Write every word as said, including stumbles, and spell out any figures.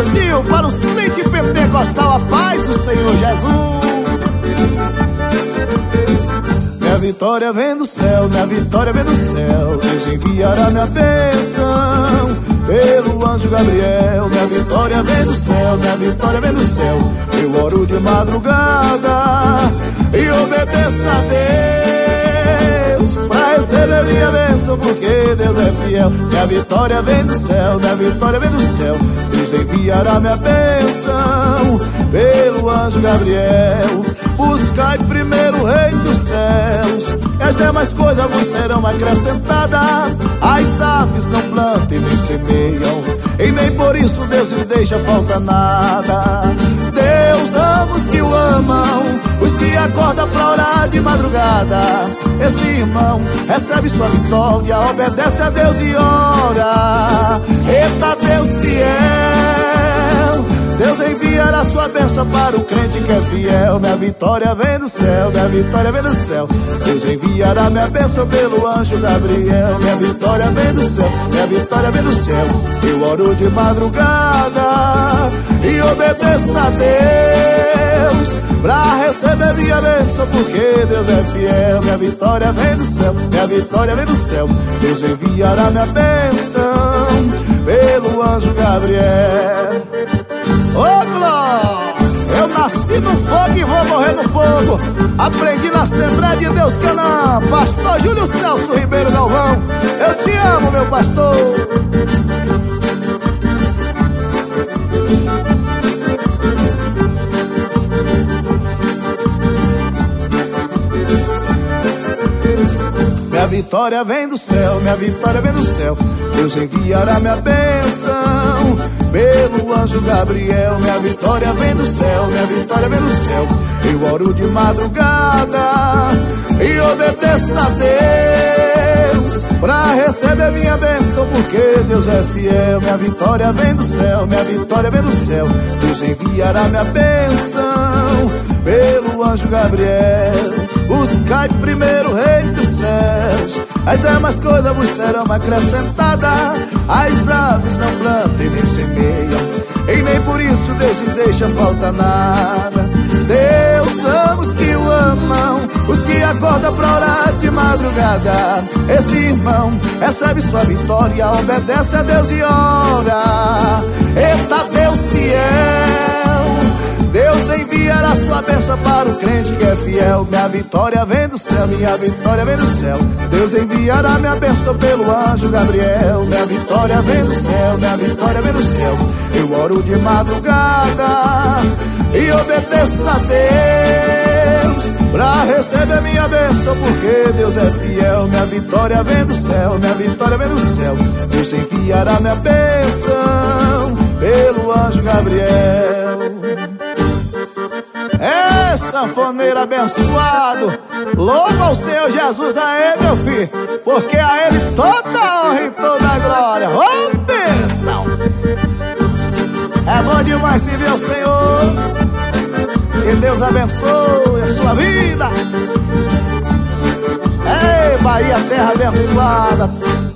Brasil, para os crentes pentecostal, a paz do Senhor Jesus. Minha vitória vem do céu, minha vitória vem do céu. Deus enviará minha bênção pelo anjo Gabriel. Minha vitória vem do céu, minha vitória vem do céu. Eu oro de madrugada e obedeço a Deus pra receber minha bênção, porque Deus é fiel. Minha vitória vem do céu, minha vitória vem do céu. Deus enviará minha bênção pelo anjo Gabriel. Buscai primeiro o reino dos céus, e as demais coisas vos serão acrescentadas. As aves não plantam e nem semeiam, e nem por isso Deus lhe deixa falta nada. Deus ama os que o amam, os que acordam pra orar de madrugada. Esse irmão recebe sua vitória, obedece a Deus e ora. Eita Deus fiel, Deus enviará sua bênção para o crente que é fiel. Minha vitória vem do céu, minha vitória vem do céu. Deus enviará minha bênção pelo anjo Gabriel. Minha vitória vem do céu, minha vitória vem do céu. Eu oro de madrugada e obedeço a Deus pra receber minha bênção, porque Deus é fiel. Minha vitória vem do céu, minha vitória vem do céu. Deus enviará minha bênção pelo anjo Gabriel. Ô Glória, eu nasci no fogo e vou morrer no fogo. Aprendi na Assembleia de Deus Canaã. Pastor Júlio Celso Ribeiro Galvão, eu te amo, meu pastor. Minha vitória vem do céu, minha vitória vem do céu. Deus enviará minha bênção pelo anjo Gabriel. Minha vitória vem do céu, minha vitória vem do céu. Eu oro de madrugada e obedeço a Deus pra receber minha bênção, porque Deus é fiel. Minha vitória vem do céu, minha vitória vem do céu. Deus enviará minha bênção pelo anjo Gabriel. Buscai primeiro o reino dos céus, as demais coisas vos serão acrescentadas. As aves não plantam e nem semeiam, e nem por isso Deus lhe deixa falta nada. Deus ama os que o amam, os que acordam pra orar de madrugada. Esse irmão recebe sua vitória, obedece a Deus e ora. Eita Deus fiel, Deus enviará sua bênção para o crente que é fiel. Minha vitória vem do céu, minha vitória vem do céu. Deus enviará minha bênção pelo anjo Gabriel. Minha vitória vem do céu, minha vitória vem do céu. Eu oro de madrugada e obedeço a Deus pra receber minha bênção, porque Deus é fiel. Minha vitória vem do céu, minha vitória vem do céu. Deus enviará minha bênção pelo anjo Gabriel. É, sanfoneiro abençoado, louvo ao Senhor Jesus, a Ele, meu filho, porque a Ele toda a honra e toda a glória. Ô, oh, bênção! É bom demais servir ao Senhor. Que Deus abençoe a sua vida. Ei, Bahia, terra abençoada.